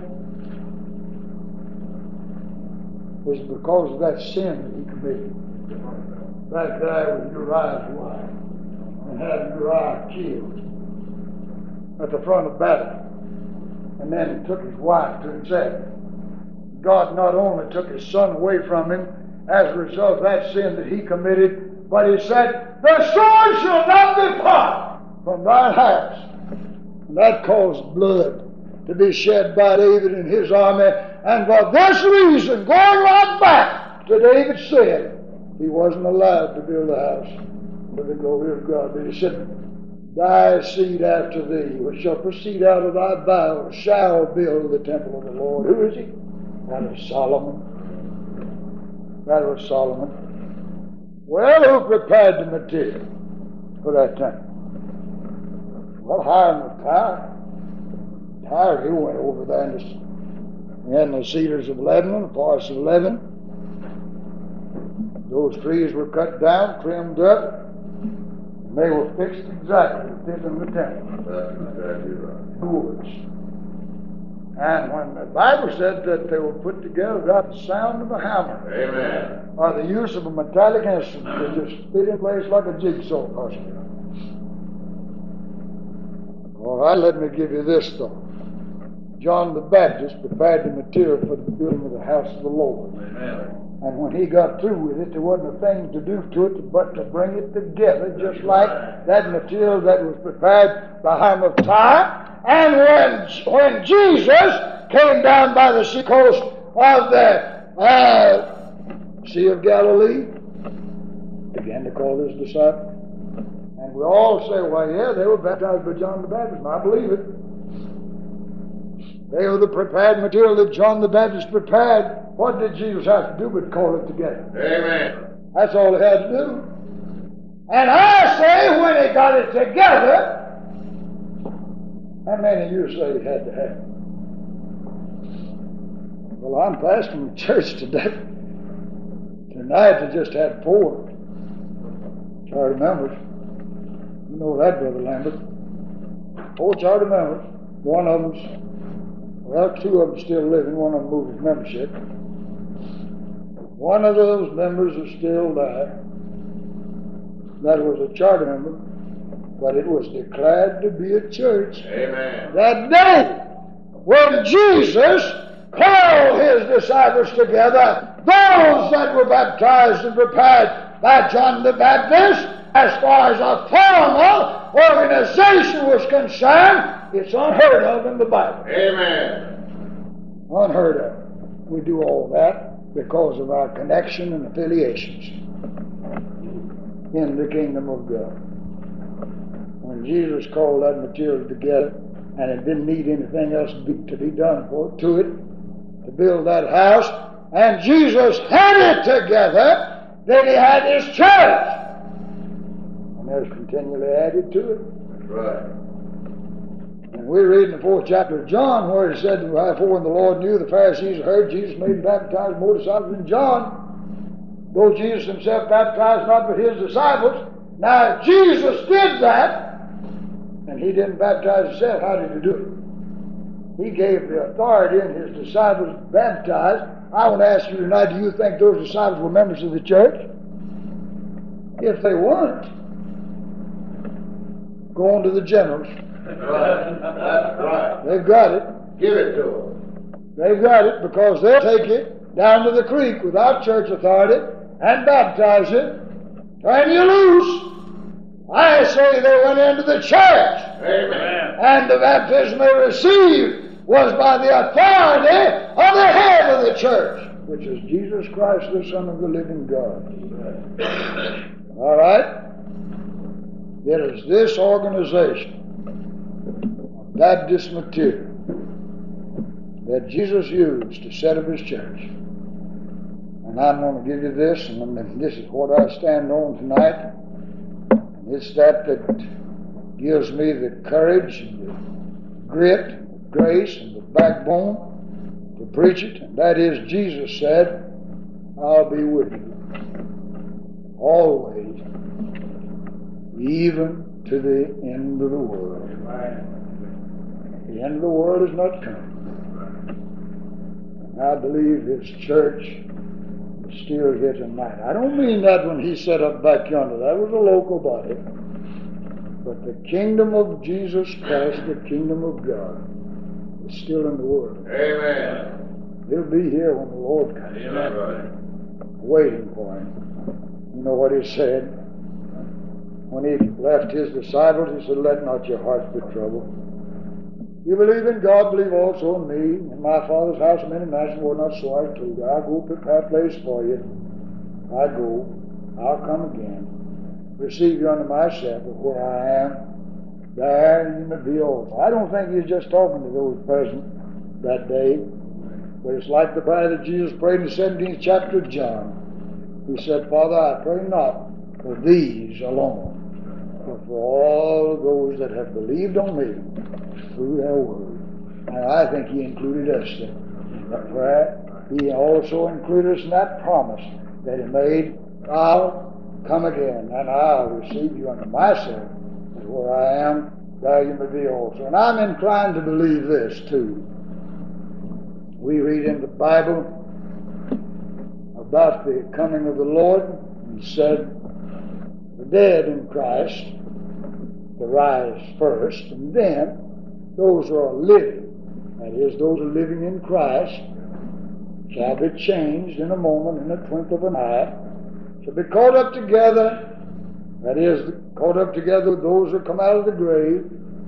It was because of that sin that he committed. That guy was Uriah's wife, and had Uriah killed at the front of battle. And then he took his wife to himself. God not only took his son away from him as a result of that sin that he committed, but he said, the sword shall not depart from thine house. And that caused blood to be shed by David and his army. And for this reason, going right back to David's sin, he wasn't allowed to build a house for the glory of God. But he said, thy seed after thee, which shall proceed out of thy bowels, shall build the temple of the Lord. Who is he? That was Solomon. That was Solomon. Well, who prepared the material for that temple? Well, Hiram of Tyre. Tyre, he went over there in the, in the cedars of Lebanon, the forest of Lebanon. Those trees were cut down, trimmed up, and they were fixed exactly to fit in the temple. That's exactly right. The woods. And when the Bible said that they were put together without the sound of a hammer, Amen. or the use of a metallic instrument, they just fit in place like a jigsaw puzzle. All right, let me give you this thought. John the Baptist prepared the material for the building of the house of the Lord. Amen. And when he got through with it, there wasn't a thing to do to it but to bring it together, just like that material that was prepared by Hiram of Tyre. And when, when Jesus came down by the sea coast of the uh, Sea of Galilee, began to call his disciples. And we all say, well, yeah, they were baptized by John the Baptist. And I believe it. They were the prepared material that John the Baptist prepared. What did Jesus have to do but call it together? Amen. That's all he had to do. And I say, when he got it together, how many of you say he had to have it? Well, I'm pastoring the church today. Tonight they just had four charter members. You know that, Brother Lambert. Four charter members. One of them's, well, two of them still living. One of them moved his membership. One of those members is still there. That was a charter member, but it was declared to be a church. Amen. That day when Jesus called his disciples together, those that were baptized and prepared by John the Baptist, as far as a formal organization was concerned, it's unheard of in the Bible. Amen. Unheard of. We do all that because of our connection and affiliations in the kingdom of God. When Jesus called that material together, and it didn't need anything else to be, to be done for it, to it, to build that house, and Jesus had it together, then he had his church. And there's continually added to it. That's right. And we read in the fourth chapter of John where it said, "Therefore when the Lord knew, the Pharisees heard Jesus made and baptized more disciples than John, though Jesus himself baptized not but his disciples." Now, if Jesus did that, and he didn't baptize himself, how did he do it? He gave the authority and his disciples baptized. I want to ask you tonight, do you think those disciples were members of the church? If they weren't, go on to the generals. That's right. That's right. They've got it. Give it to them. They've got it because they'll take it down to the creek without church authority and baptize it. Turn you loose. I say they went into the church. Amen. And the baptism they received was by the authority of the head of the church, which is Jesus Christ, the Son of the living God. All right? It is this organization, Baptist material, that Jesus used to set up his church. And I'm going to give you this, and this is what I stand on tonight. It's that that gives me the courage and the grit, and the grace, and the backbone to preach it. And that is, Jesus said, "I'll be with you always, even to the end of the world." The end of the world is not coming. And I believe his church is still here tonight. I don't mean that when he set up back yonder. That was a local body. But the kingdom of Jesus Christ, the kingdom of God, is still in the world. Amen. He'll be here when the Lord comes. Amen. Waiting for him. You know what he said? When he left his disciples, he said, "Let not your hearts be troubled. You believe in God, believe also in me. In my Father's house are many mansions, were not so I told you. I go prepare a place for you. I go, I'll come again, receive you unto myself, but where I am, there you may be also." I don't think he's just talking to those present that day, but it's like the prayer that Jesus prayed in the seventeenth chapter of John. He said, "Father, I pray not for these alone, but for all those that have believed on me through their word." And I think he included us in that prayer. He also included us in that promise that he made, "I'll come again, and I'll receive you unto myself, and where I am, there you may be also." And I'm inclined to believe this too. We read in the Bible about the coming of the Lord, and said, the dead in Christ to rise first, and then those who are living, that is, those who are living in Christ, shall be changed in a moment, in a twinkle of an eye, shall be caught up together, that is, caught up together with those who come out of the grave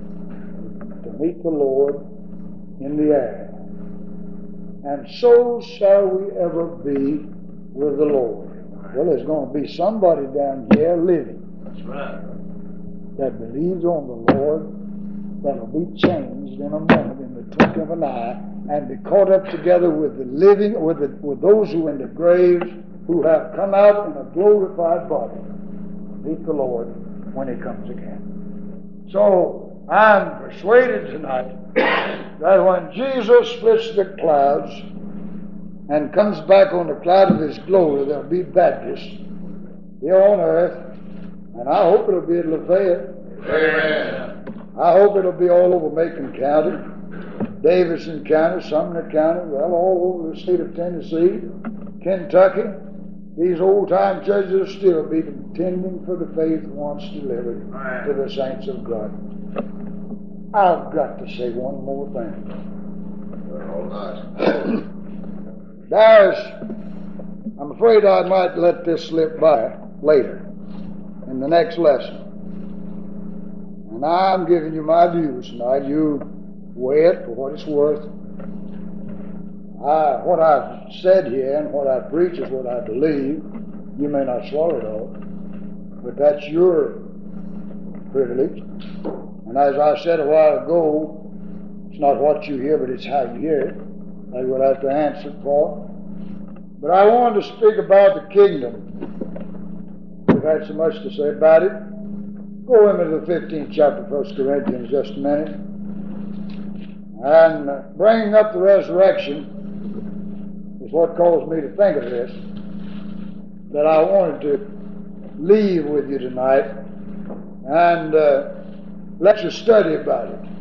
to meet the Lord in the air. And so shall we ever be with the Lord. Well, there's going to be somebody down here living. That's right. That believes on the Lord, that'll be changed in a moment, in the twinkling of an eye, and be caught up together with the living, with the, with those who are in the graves, who have come out in a glorified body, meet the Lord when he comes again. So I'm persuaded tonight that when Jesus splits the clouds and comes back on the cloud of his glory, there'll be Baptists here on earth, and I hope it'll be at Lafayette. Amen. I hope it'll be all over Macon County, Davidson County, Sumner County, well, all over the state of Tennessee, Kentucky, these old-time churches will still be contending for the faith once delivered Right. to the saints of God. I've got to say one more thing. All right. There's, I'm afraid I might let this slip by later in the next lesson. And I'm giving you my views tonight. You weigh it for what it's worth. I, what I've said here and what I preach is what I believe. You may not swallow it all, but that's your privilege. And as I said a while ago, it's not what you hear, but it's how you hear it. I will have to answer for. But I wanted to speak about the kingdom. We've had so much to say about it. Go into the fifteenth chapter of First Corinthians just a minute. And uh, bringing up the resurrection is what caused me to think of this, that I wanted to leave with you tonight and uh, let you study about it.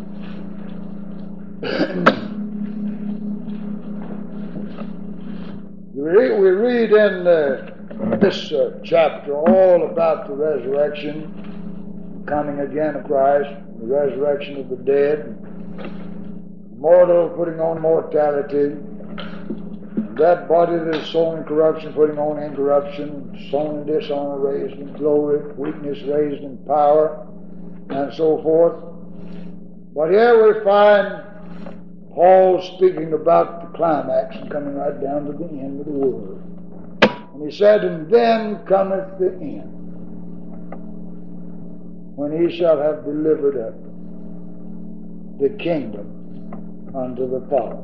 we, read, we read in uh, this uh, chapter all about the resurrection, coming again of Christ, the resurrection of the dead, mortal putting on mortality, that body that is sown in corruption putting on incorruption, sown in dishonor raised in glory, weakness raised in power, and so forth. But here we find Paul speaking about the climax and coming right down to the end of the world. And he said, and then cometh the end, when he shall have delivered up the kingdom unto the Father.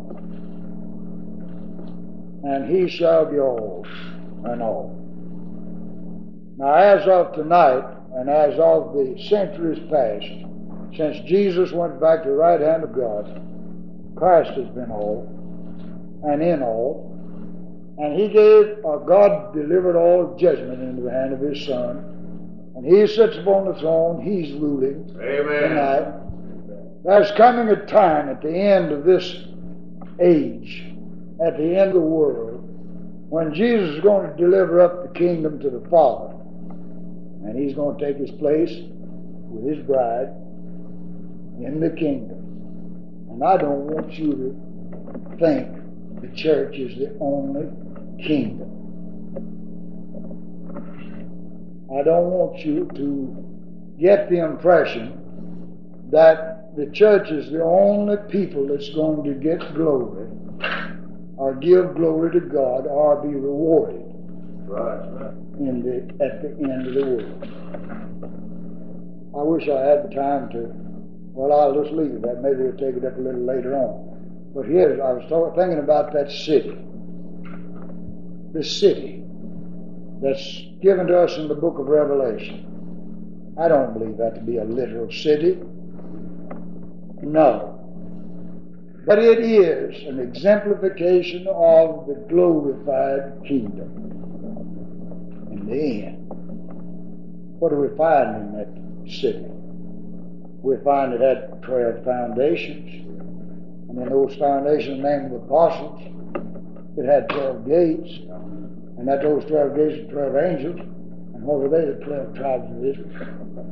And he shall be all and all. Now, as of tonight, and as of the centuries past, since Jesus went back to the right hand of God, Christ has been all and in all. And he gave, or God delivered all judgment into the hand of his Son. And he sits upon the throne, he's ruling Amen. tonight. There's coming a time at the end of this age, at the end of the world, when Jesus is going to deliver up the kingdom to the Father. And he's going to take his place with his bride in the kingdom. And I don't want you to think the church is the only kingdom. I don't want you to get the impression that the church is the only people that's going to get glory or give glory to God or be rewarded Right, right. in the, at the end of the world. I wish I had the time to, well, I'll just leave it that. Maybe we'll take it up a little later on. But here, I was talk, thinking about that city. The city that's given to us in the book of Revelation. I don't believe that to be a literal city. No. But it is an exemplification of the glorified kingdom in the end. What do we find in that city? We find it had twelve foundations. And in those foundations named the apostles, it had twelve gates. And at those twelve gates were twelve angels. And what were they? The twelve tribes of Israel.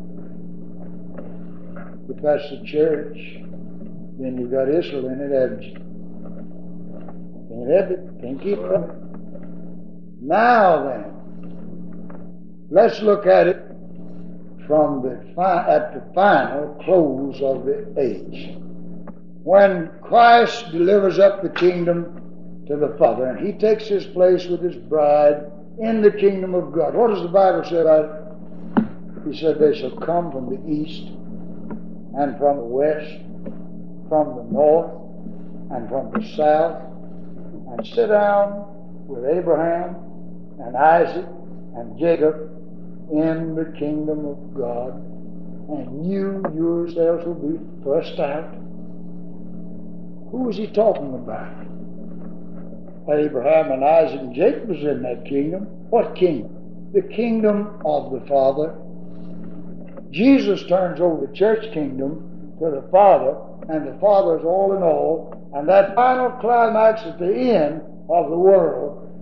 If that's the church, then you've got Israel in it, haven't you? Can't have it. Can't keep it. Now then, let's look at it from the fi- at the final close of the age. When Christ delivers up the kingdom to the Father, and he takes his place with his bride in the kingdom of God. What does the Bible say about it? He said they shall come from the east and from the west, from the north and from the south, and sit down with Abraham and Isaac and Jacob in the kingdom of God, and you yourselves will be thrust out. Who is he talking about? Abraham and Isaac and Jacob was in that kingdom. What kingdom? The kingdom of the Father. Jesus turns over the church kingdom to the Father, and the Father is all in all, and that final climax at the end of the world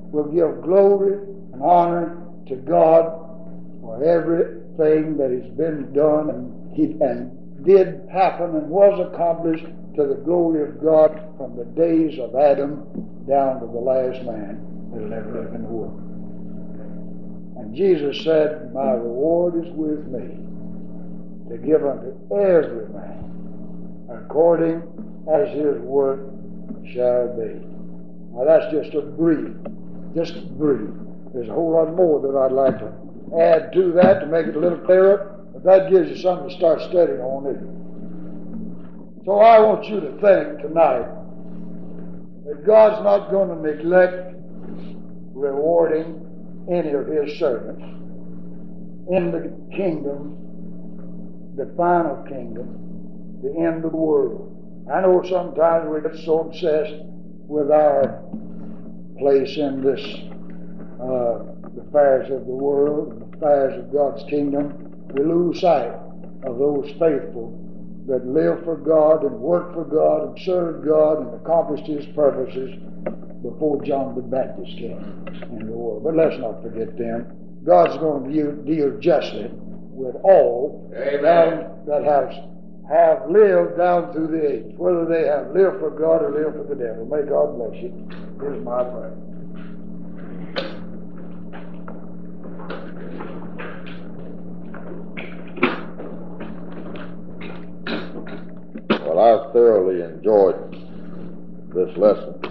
will give glory and honor to God for everything that has been done and, he, and did happen and was accomplished to the glory of God from the days of Adam down to the last man that will ever live in the world. And Jesus said, my reward is with me to give unto every man according as his work shall be. Now that's just a brief, just a brief. There's a whole lot more that I'd like to add to that to make it a little clearer, but that gives you something to start studying on, isn't it? So I want you to think tonight that God's not going to neglect rewarding any of his servants in the kingdom, the final kingdom, the end of the world. I know sometimes we get so obsessed with our place in this, uh, the affairs of the world and the affairs of God's kingdom, we lose sight of those faithful that live for God and work for God and serve God and accomplished his purposes before John the Baptist came in the world. But let's not forget them. God's going to deal, deal justly with all that, that have, have lived down through the ages, whether they have lived for God or lived for the devil. May God bless you. Here's my prayer. Well, I've thoroughly enjoyed this lesson.